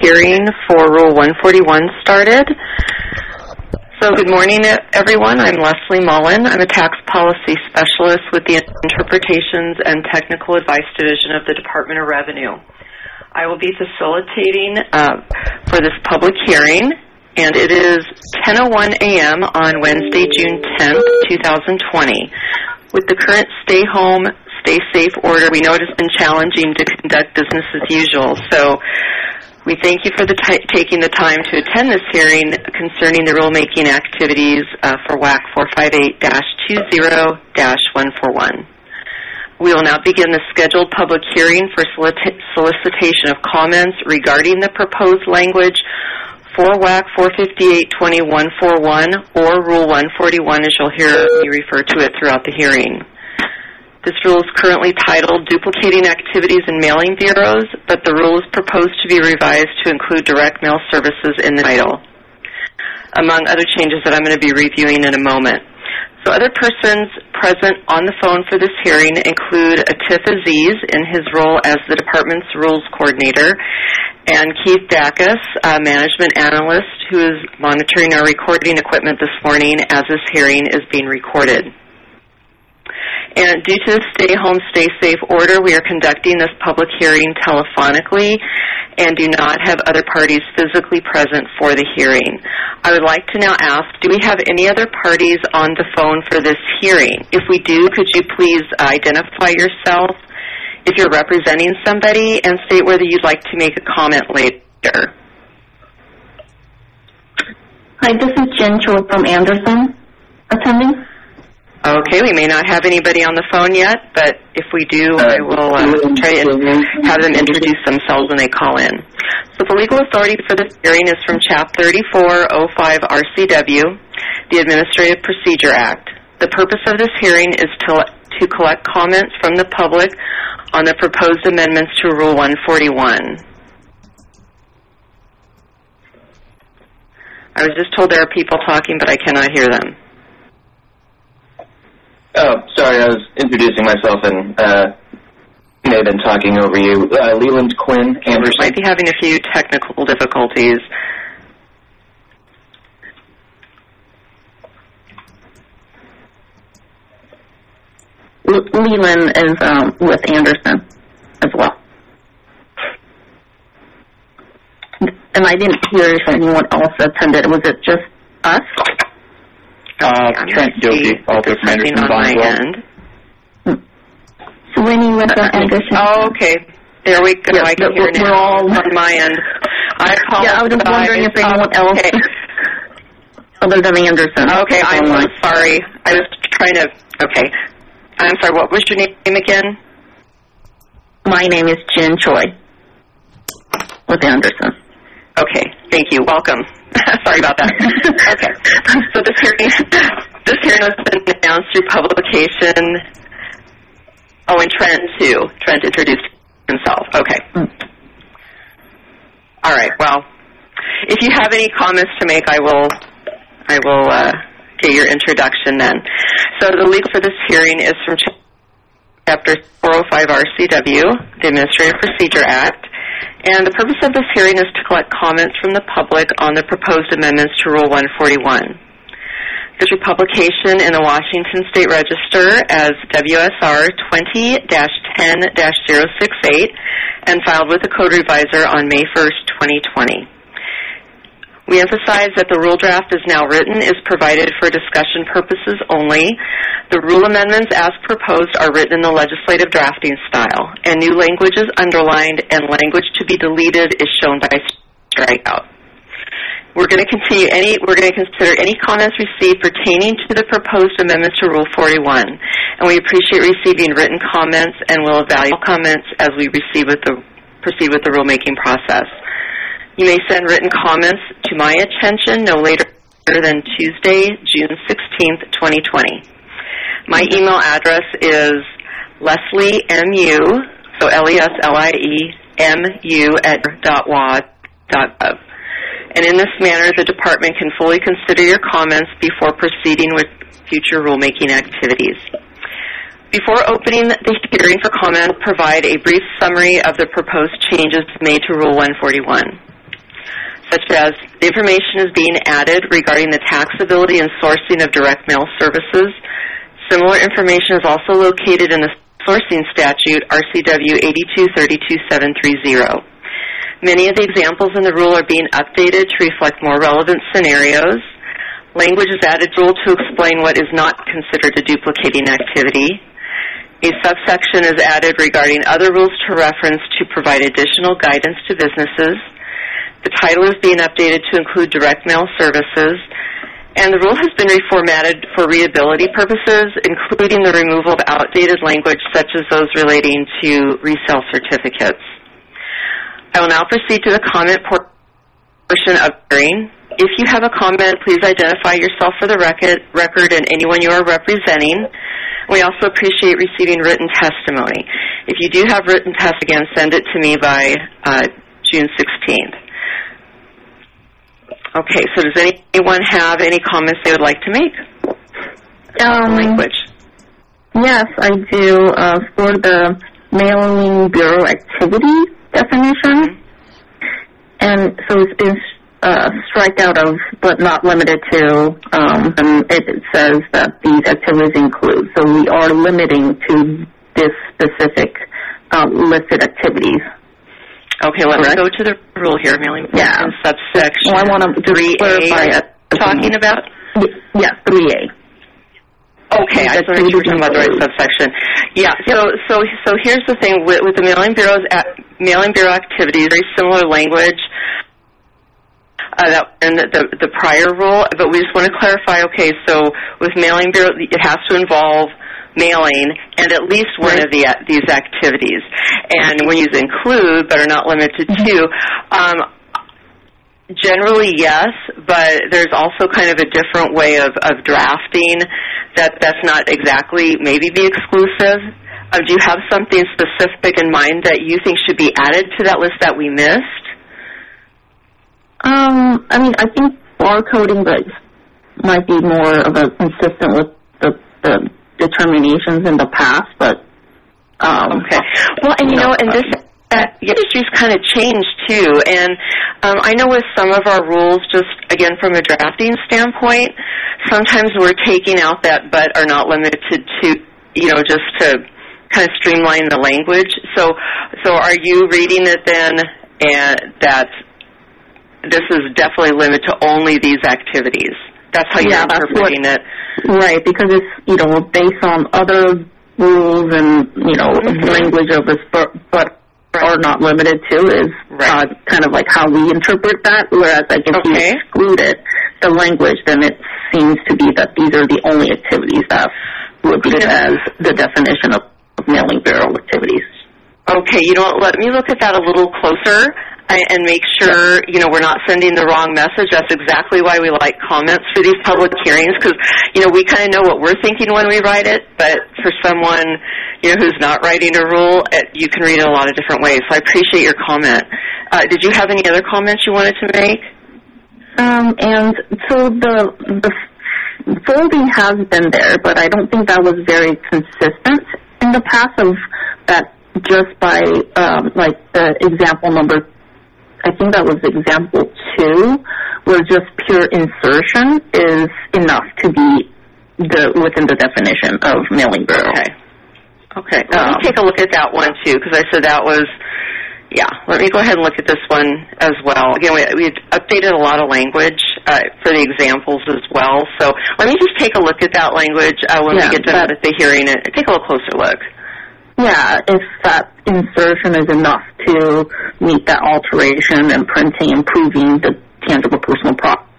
hearing for Rule 141 started. So good morning, everyone. I'm Leslie Mullen. I'm a tax policy specialist with the Interpretations and Technical Advice Division of the Department of Revenue. I will be facilitating for this public hearing, and it is 10:01 a.m. on Wednesday, June 10th, 2020. With the current stay home, stay safe order, we know it has been challenging to conduct business as usual. So we thank you for taking the time to attend this hearing concerning the rulemaking activities for WAC 458-20-141. We will now begin the scheduled public hearing for solicitation of comments regarding the proposed language for WAC 458-20-141 or Rule 141, as you'll hear me refer to it throughout the hearing. This rule is currently titled Duplicating Activities in Mailing Bureaus, but the rule is proposed to be revised to include direct mail services in the title, among other changes that I'm going to be reviewing in a moment. So other persons present on the phone for this hearing include Atif Aziz in his role as the Department's Rules Coordinator, and Keith Dacus, a Management Analyst who is monitoring our recording equipment this morning as this hearing is being recorded. And due to the stay home, stay safe order, we are conducting this public hearing telephonically and do not have other parties physically present for the hearing. I would like to now ask, do we have any other parties on the phone for this hearing? If we do, could you please identify yourself if you're representing somebody and state whether you'd like to make a comment later. Hi, this is Jen Choi from Anderson attending. Okay, we may not have anybody on the phone yet, but if we do, I will try to have them introduce themselves when they call in. So the legal authority for this hearing is from Chapter 3405 RCW, the Administrative Procedure Act. The purpose of this hearing is to collect comments from the public on the proposed amendments to Rule 141. I was just told there are people talking, but I cannot hear them. Oh, sorry, I was introducing myself and may have been talking over you. Leland Quinn Anderson. Might be having a few technical difficulties. Leland is with Anderson as well. And I didn't hear if anyone else attended. Was it just us? Trent Gilkey, also from Anderson Bondwell. Sweeney with Anderson. Oh, okay. There we go. Yeah, I can hear we're now all on my end. I apologize. Yeah, I was just wondering if anyone else other than Anderson. Okay, I'm so sorry. I was trying to, okay. I'm sorry, what was your name again? My name is Jen Choi with Anderson. Okay, thank you. Welcome. Sorry about that. Okay. So this hearing has been announced through publication. Oh, and Trent, too. Trent introduced himself. Okay. All right. Well, if you have any comments to make, I will get your introduction then. So the legal for this hearing is from Chapter 405 RCW, the Administrative Procedure Act. And the purpose of this hearing is to collect comments from the public on the proposed amendments to Rule 141. Through publication in the Washington State Register as WSR 20-10-068 and filed with the Code Revisor on May 1st, 2020. We emphasize that the rule draft is now written is provided for discussion purposes only. The rule amendments as proposed are written in the legislative drafting style, and new language is underlined and language to be deleted is shown by strikeout. We're going to consider any comments received pertaining to the proposed amendments to Rule 41, and we appreciate receiving written comments and will evaluate comments as we proceed with the rulemaking process. You may send written comments to my attention no later than Tuesday, June 16th, 2020. My email address is lesliemu, so LESLIEMU@.wad.gov. And in this manner, the Department can fully consider your comments before proceeding with future rulemaking activities. Before opening the hearing for comment, I'll provide a brief summary of the proposed changes made to Rule 141. such as the information is being added regarding the taxability and sourcing of direct mail services. Similar information is also located in the sourcing statute, RCW 8232730. Many of the examples in the rule are being updated to reflect more relevant scenarios. Language is added to the rule to explain what is not considered a duplicating activity. A subsection is added regarding other rules to reference to provide additional guidance to businesses. The title is being updated to include direct mail services, and the rule has been reformatted for readability purposes, including the removal of outdated language such as those relating to resale certificates. I will now proceed to the comment portion of the hearing. If you have a comment, please identify yourself for the record and anyone you are representing. We also appreciate receiving written testimony. If you do have written testimony, again, send it to me by June 16th. Okay, so does anyone have any comments they would like to make? Language. Yes, I do. For the mailing bureau activity definition, and so it's been strike out of but not limited to, and it says that these activities include. So we are limiting to this specific listed activities. Okay, let me go to the rule here, mailing in subsection. Well, I want to 3A. Talking about? Yes, 3A. Okay, I just wanted to make sure you were talking about the right subsection. Yeah, so here's the thing with the mailing bureau activities, very similar language that in the prior rule, but we just want to clarify. Okay, so with mailing bureau, it has to involve mailing and at least one of these activities. And when you use include but are not limited to, generally yes, but there's also kind of a different way of drafting that's not exactly maybe be exclusive. Do you have something specific in mind that you think should be added to that list that we missed? I mean, I think barcoding might be more of a consistent with the determinations in the past, but okay. Well, and and this industry's kind of changed too, and I know with some of our rules, just again from a drafting standpoint, sometimes we're taking out that but are not limited to, just to kind of streamline the language. So are you reading it then, and that this is definitely limited to only these activities? That's how you're interpreting it. Right, because it's, based on other rules and, language of this, but are not limited to is kind of like how we interpret that, whereas like if you excluded the language, then it seems to be that these are the only activities that would be as the definition of mailing bureau activities. Okay, let me look at that a little closer and make sure, we're not sending the wrong message. That's exactly why we like comments for these public hearings, because, we kind of know what we're thinking when we write it, but for someone, who's not writing a rule, you can read it a lot of different ways. So I appreciate your comment. Did you have any other comments you wanted to make? And so the folding has been there, but I don't think that was very consistent in the past of that just by, like the example number, I think that was example 2, where just pure insertion is enough to be within the definition of mailing bureau. Okay. Let me take a look at that one too, because I said that was, let me go ahead and look at this one as well. Again, we've updated a lot of language for the examples as well, so let me just take a look at that language when we get done with the hearing and take a little closer look. Yeah, if that insertion is enough to meet that alteration and printing, improving the tangible personal property.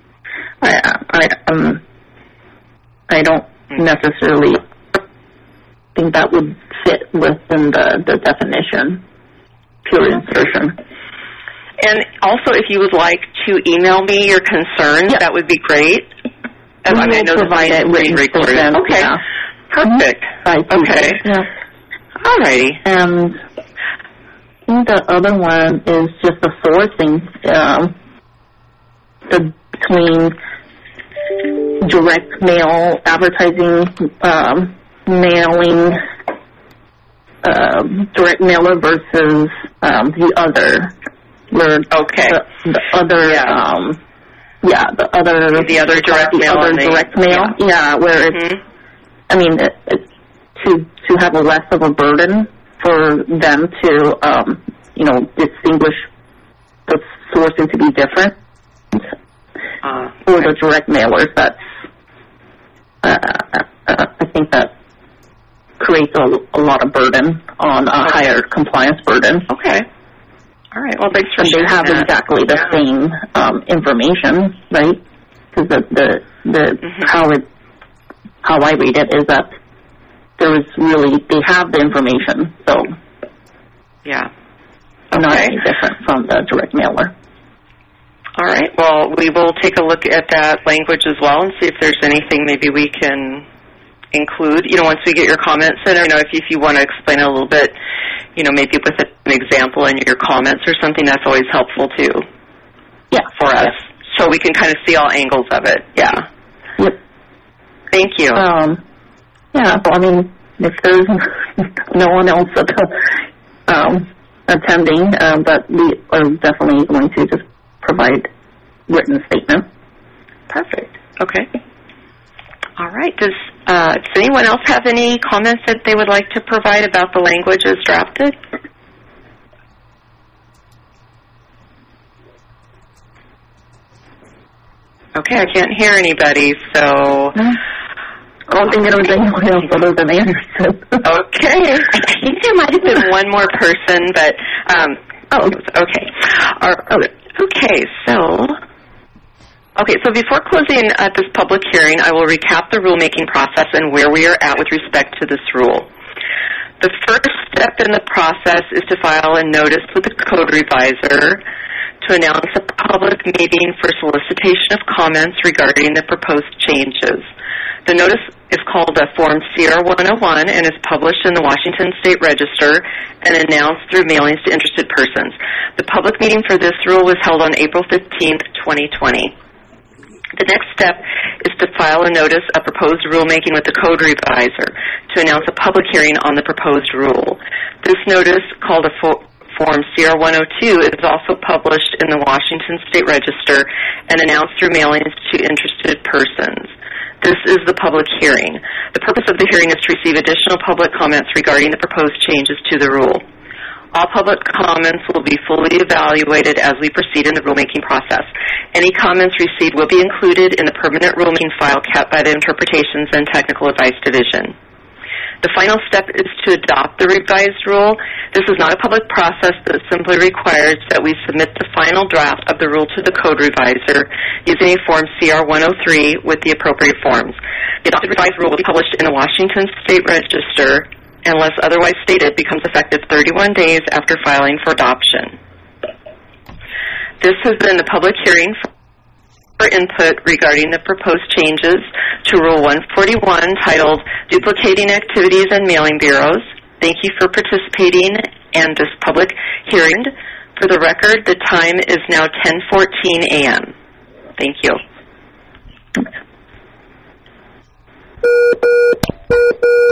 I don't necessarily think that would fit within the definition, pure insertion. And also, if you would like to email me your concerns, that would be great. I know provide it written recorded. Okay, perfect. Okay. Yeah. All righty. And I think the other one is just the sourcing, between direct mail, advertising, mailing, direct mailer versus the other, where Okay. the other, the other direct mail. Yeah, where it's, I mean, to have a less of a burden for them to, distinguish the sourcing to be different. For the direct mailers, that's, I think that creates a lot of burden on a higher compliance burden. Okay. All right. Well, thanks for sharing that. And they have exactly the same information, right? Because how I read it is that they have the information, so not any different from the direct mailer. All right. Well, we will take a look at that language as well and see if there's anything maybe we can include. Once we get your comments in, if you want to explain a little bit, maybe with an example in your comments or something, that's always helpful too. Yeah. For us, so we can kind of see all angles of it. Yeah. Yep. Thank you. If there's no one else attending, but we are definitely going to just provide written statement. Perfect. Okay. All right. Does anyone else have any comments that they would like to provide about the language as drafted? Okay, I can't hear anybody, so... I don't think there was anyone else other than Anderson. Okay. I think there might have been one more person, but... okay. Okay, so before closing this public hearing, I will recap the rulemaking process and where we are at with respect to this rule. The first step in the process is to file a notice with the code revisor to announce a public meeting for solicitation of comments regarding the proposed changes. The notice is called a Form CR-101 and is published in the Washington State Register and announced through mailings to interested persons. The public meeting for this rule was held on April 15th, 2020. The next step is to file a notice of proposed rulemaking with the code revisor to announce a public hearing on the proposed rule. This notice, called a Form CR-102, is also published in the Washington State Register and announced through mailings to interested persons. This is the public hearing. The purpose of the hearing is to receive additional public comments regarding the proposed changes to the rule. All public comments will be fully evaluated as we proceed in the rulemaking process. Any comments received will be included in the permanent rulemaking file kept by the Interpretations and Technical Advice Division. The final step is to adopt the revised rule. This is not a public process, but simply requires that we submit the final draft of the rule to the code revisor using a Form CR-103 with the appropriate forms. The adopted revised rule will be published in the Washington State Register, unless otherwise stated, becomes effective 31 days after filing for adoption. This has been the public hearing for input regarding the proposed changes to Rule 141 titled Duplicating Activities in Mailing Bureaus. Thank you for participating in this public hearing. For the record, the time is now 10:14 a.m. Thank you.